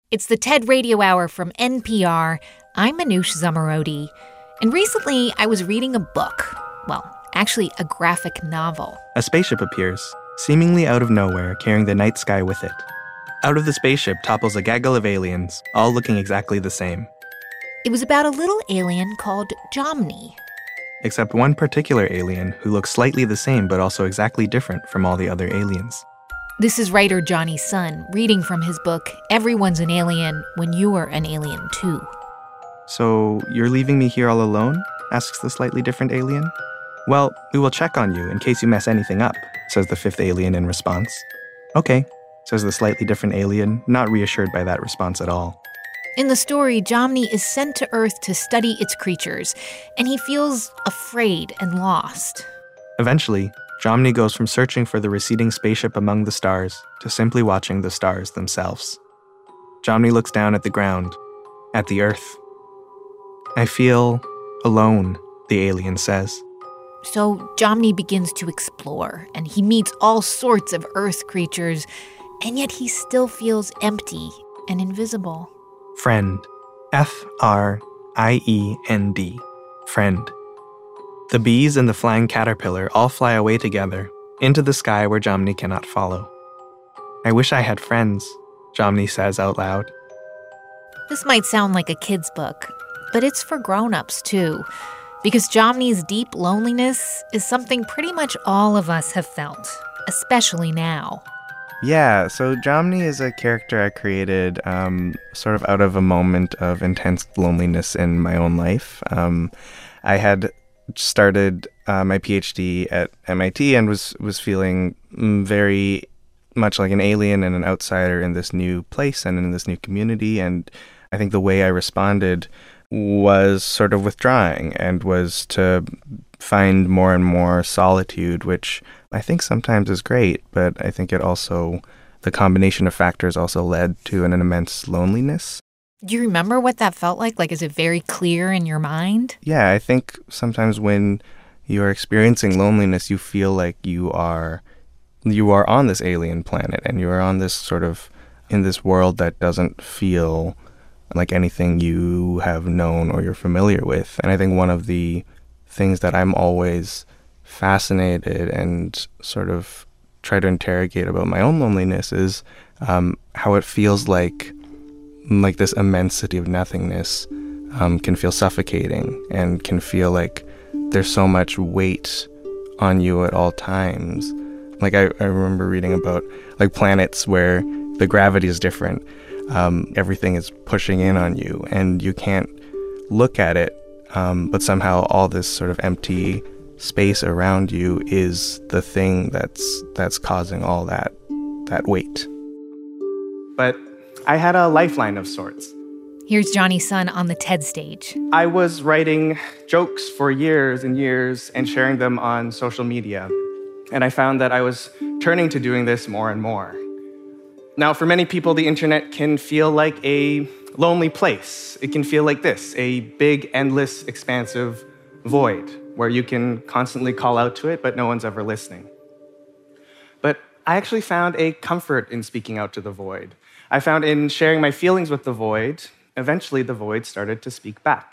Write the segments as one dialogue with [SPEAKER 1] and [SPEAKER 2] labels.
[SPEAKER 1] It's the TED Radio Hour from NPR. I'm Manoush Zomorodi. And recently, I was reading a book. Well, actually, a graphic novel.
[SPEAKER 2] A spaceship appears, seemingly out of nowhere, carrying the night sky with it. Out of the spaceship topples a gaggle of aliens, all looking exactly the same.
[SPEAKER 1] It was about a little alien called Jomny.
[SPEAKER 2] Except one particular alien who looks slightly the same but also exactly different from all the other aliens.
[SPEAKER 1] This is writer Johnny Sun reading from his book, Everyone's an Alien When You're an Alien Too.
[SPEAKER 2] So, you're leaving me here all alone? Asks the slightly different alien. Well, we will check on you in case you mess anything up, says the fifth alien in response. Okay, says the slightly different alien, not reassured by that response at all.
[SPEAKER 1] In the story, Jomny is sent to Earth to study its creatures, and he feels afraid and lost.
[SPEAKER 2] Eventually, Jomny goes from searching for the receding spaceship among the stars to simply watching the stars themselves. Jomny looks down at the ground, at the Earth. I feel alone, the alien says.
[SPEAKER 1] So Jomny begins to explore, and he meets all sorts of Earth creatures, and yet he still feels empty and invisible.
[SPEAKER 2] Friend. F-R-I-E-N-D. Friend. The bees and the flying caterpillar all fly away together, into the sky where Jomny cannot follow. I wish I had friends, Jomny says out loud.
[SPEAKER 1] This might sound like a kid's book, but it's for grown-ups too, because Jomny's deep loneliness is something pretty much all of us have felt, especially now.
[SPEAKER 2] Yeah, so Jomny is a character I created sort of out of a moment of intense loneliness in my own life. I had started my PhD at MIT and was feeling very much like an alien and an outsider in this new place and in this new community. And I think the way I responded was sort of withdrawing and was to find more and more solitude, which I think sometimes is great, but I think it also, the combination of factors also led to an immense loneliness.
[SPEAKER 1] Do you remember what that felt like? Like, is it very clear in your mind?
[SPEAKER 2] Yeah, I think sometimes when you're experiencing loneliness, you feel like you are on this alien planet and you are on this sort of, in this world that doesn't feel like anything you have known or you're familiar with. And I think one of the things that I'm always fascinated and sort of try to interrogate about my own loneliness is how it feels like this immensity of nothingness can feel suffocating and can feel like there's so much weight on you at all times. Like I remember reading about like planets where the gravity is different. Everything is pushing in on you and you can't look at it, but somehow all this sort of empty space around you is the thing that's causing all that weight. But I had a lifeline of sorts.
[SPEAKER 1] Here's Johnny Sun on the TED stage.
[SPEAKER 2] I was writing jokes for years and years and sharing them on social media. And I found that I was turning to doing this more and more. Now, for many people, the internet can feel like a lonely place. It can feel like this, a big, endless, expansive void where you can constantly call out to it, but no one's ever listening. But I actually found a comfort in speaking out to the void. I found in sharing my feelings with the void, eventually the void started to speak back.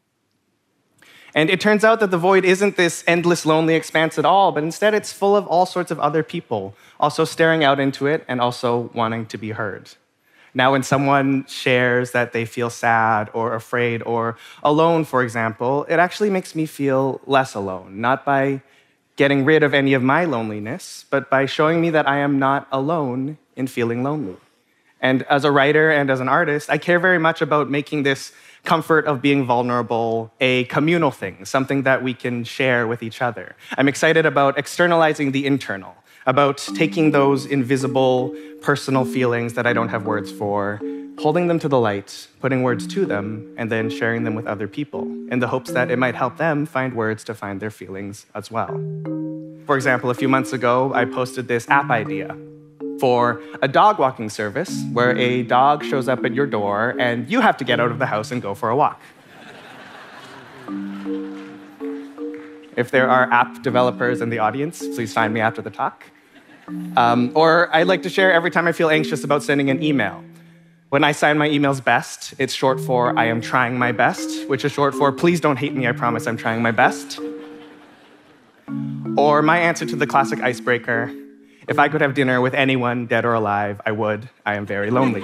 [SPEAKER 2] And it turns out that the void isn't this endless, lonely expanse at all, but instead it's full of all sorts of other people, also staring out into it and also wanting to be heard. Now, when someone shares that they feel sad or afraid or alone, for example, it actually makes me feel less alone, not by getting rid of any of my loneliness, but by showing me that I am not alone in feeling lonely. And as a writer and as an artist, I care very much about making this comfort of being vulnerable a communal thing, something that we can share with each other. I'm excited about externalizing the internal, about taking those invisible personal feelings that I don't have words for, holding them to the light, putting words to them, and then sharing them with other people in the hopes that it might help them find words to find their feelings as well. For example, a few months ago, I posted this app idea for a dog walking service where a dog shows up at your door and you have to get out of the house and go for a walk. If there are app developers in the audience, please find me after the talk. Or I'd like to share every time I feel anxious about sending an email. When I sign my emails BEST, it's short for I am trying my best, which is short for please don't hate me, I promise I'm trying my best. Or my answer to the classic icebreaker, if I could have dinner with anyone, dead or alive, I would. I am very lonely.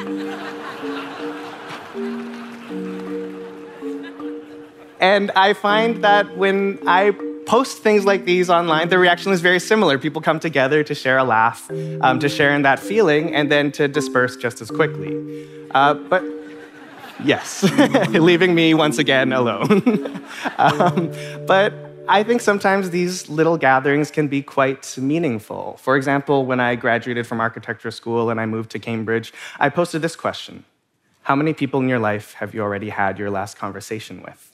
[SPEAKER 2] And I find that when I post things like these online, the reaction is very similar. People come together to share a laugh, to share in that feeling, and then to disperse just as quickly. But yes, leaving me once again alone. But I think sometimes these little gatherings can be quite meaningful. For example, when I graduated from architecture school and I moved to Cambridge, I posted this question: how many people in your life have you already had your last conversation with?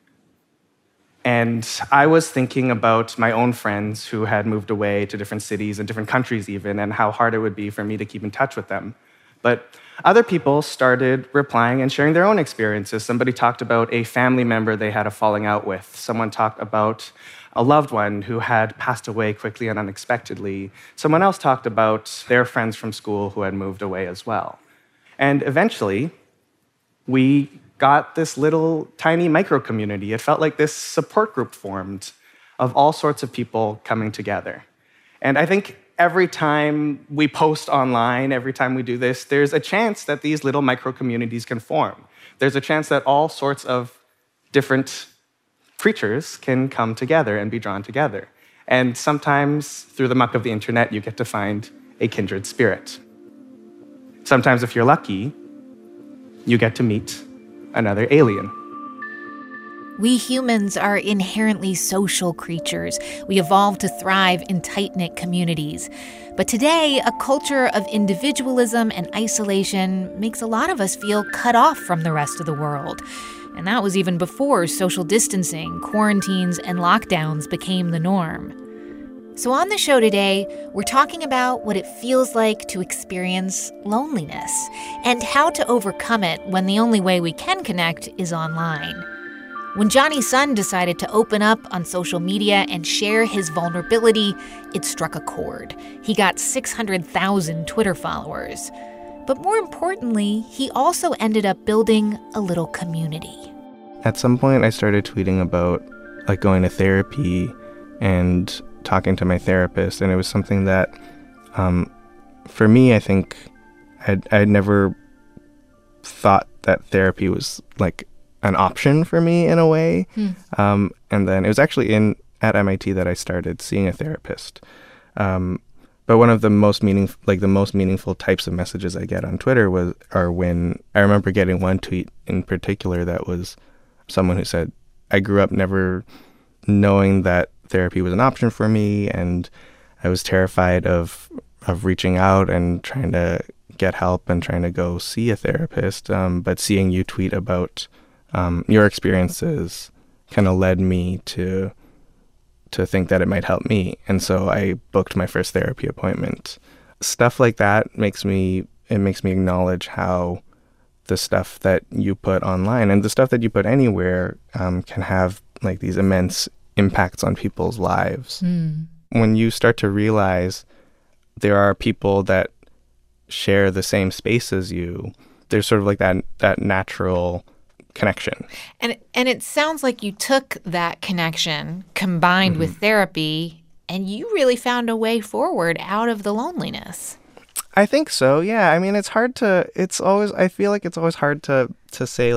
[SPEAKER 2] And I was thinking about my own friends who had moved away to different cities and different countries even, and how hard it would be for me to keep in touch with them. But other people started replying and sharing their own experiences. Somebody talked about a family member they had a falling out with. Someone talked about a loved one who had passed away quickly and unexpectedly. Someone else talked about their friends from school who had moved away as well. And eventually, we got this little tiny micro community. It felt like this support group formed of all sorts of people coming together. And I think every time we post online, every time we do this, there's a chance that these little micro communities can form. There's a chance that all sorts of different creatures can come together and be drawn together. And sometimes through the muck of the internet, you get to find a kindred spirit. Sometimes if you're lucky, you get to meet another alien.
[SPEAKER 1] We humans are inherently social creatures. We evolved to thrive in tight-knit communities. But today, a culture of individualism and isolation makes a lot of us feel cut off from the rest of the world. And that was even before social distancing, quarantines, and lockdowns became the norm. So on the show today, we're talking about what it feels like to experience loneliness and how to overcome it when the only way we can connect is online. When Johnny Sun decided to open up on social media and share his vulnerability, it struck a chord. He got 600,000 Twitter followers. But more importantly, he also ended up building a little community.
[SPEAKER 3] At some point, I started tweeting about going to therapy and talking to my therapist, and it was something that, for me, I think I'd never thought that therapy was an option for me in a way. And then it was actually at MIT that I started seeing a therapist. But one of the most meaningful types of messages I get on Twitter are when I remember getting one tweet in particular that was someone who said, I grew up never knowing that therapy was an option for me, and I was terrified of reaching out and trying to get help and trying to go see a therapist. But seeing you tweet about your experiences kind of led me to think that it might help me. And so I booked my first therapy appointment. Stuff like that makes me acknowledge how the stuff that you put online and the stuff that you put anywhere can have these immense impacts on people's lives. When you start to realize there are people that share the same space as you, there's sort of that natural connection.
[SPEAKER 1] And it sounds like you took that connection combined with therapy, and you really found a way forward out of the loneliness.
[SPEAKER 3] I think so. Yeah. I mean, I feel like it's always hard to say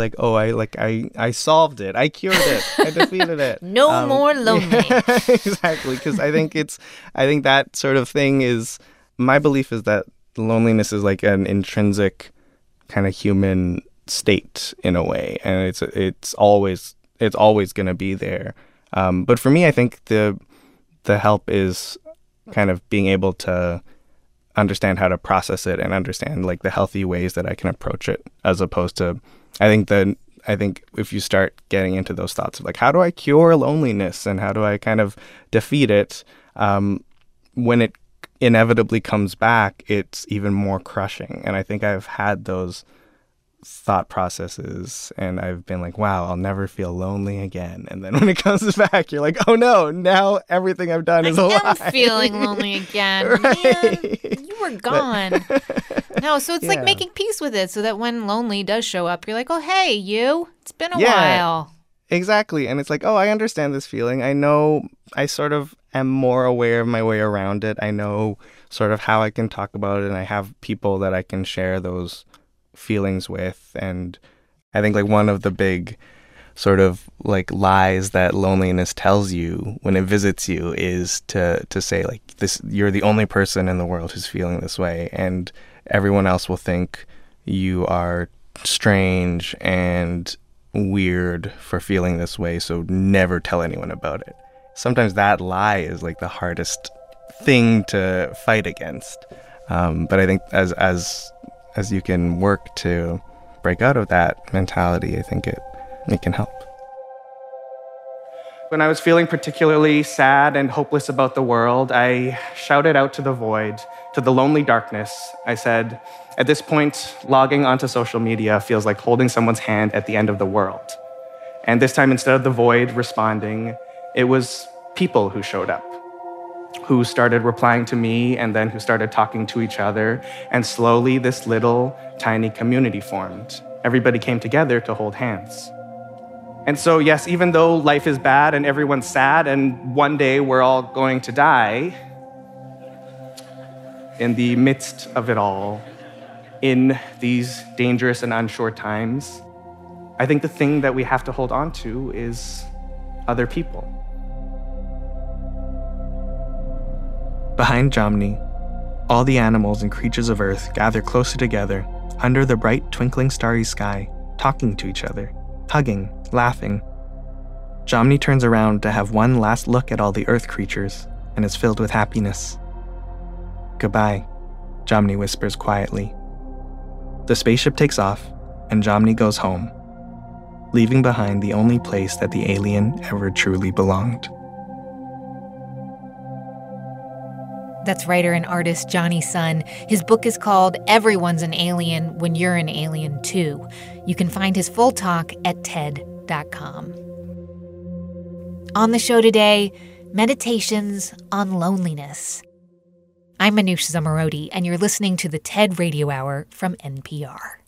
[SPEAKER 3] I solved it. I cured it. I defeated it.
[SPEAKER 1] No more lonely.
[SPEAKER 3] Yeah, exactly. Because I think that sort of thing is, my belief is that loneliness is an intrinsic kind of human state in a way. And it's always going to be there. But for me, I think the help is kind of being able to understand how to process it and understand the healthy ways that I can approach it, as opposed to, I think if you start getting into those thoughts of how do I cure loneliness and how do I kind of defeat it, when it inevitably comes back, it's even more crushing. And I think I've had those thought processes, and I've been like, wow, I'll never feel lonely again. And then when it comes back, you're like, oh no, now everything I've done is a lie.
[SPEAKER 1] I am feeling lonely again.
[SPEAKER 3] Right.
[SPEAKER 1] Man, you were gone. No, so it's like making peace with it so that when lonely does show up, you're like, oh, hey, you, it's been a while.
[SPEAKER 3] Exactly. And it's like, oh, I understand this feeling. I know I sort of am more aware of my way around it. I know sort of how I can talk about it, and I have people that I can share those feelings with. And I think like one of the big sort of like lies that loneliness tells you when it visits you is to say like this, you're the only person in the world who's feeling this way, and everyone else will think you are strange and weird for feeling this way, so never tell anyone about it. Sometimes that lie is like the hardest thing to fight against, but I think as you can work to break out of that mentality, I think it can help.
[SPEAKER 2] When I was feeling particularly sad and hopeless about the world, I shouted out to the void, to the lonely darkness. I said, at this point, logging onto social media feels like holding someone's hand at the end of the world. And this time, instead of the void responding, it was people who showed up, who started replying to me and then who started talking to each other. And slowly, this little tiny community formed. Everybody came together to hold hands. And so, yes, even though life is bad and everyone's sad and one day we're all going to die, in the midst of it all, in these dangerous and unsure times, I think the thing that we have to hold on to is other people.
[SPEAKER 3] Behind Jomny, all the animals and creatures of Earth gather closer together under the bright, twinkling starry sky, talking to each other, hugging, laughing. Jomny turns around to have one last look at all the Earth creatures and is filled with happiness. Goodbye, Jomny whispers quietly. The spaceship takes off, and Jomny goes home, leaving behind the only place that the alien ever truly belonged.
[SPEAKER 1] That's writer and artist Johnny Sun. His book is called Everyone's an Alien When You're an Alien Too. You can find his full talk at TED.com. On the show today, meditations on loneliness. I'm Manoush Zomorodi, and you're listening to the TED Radio Hour from NPR.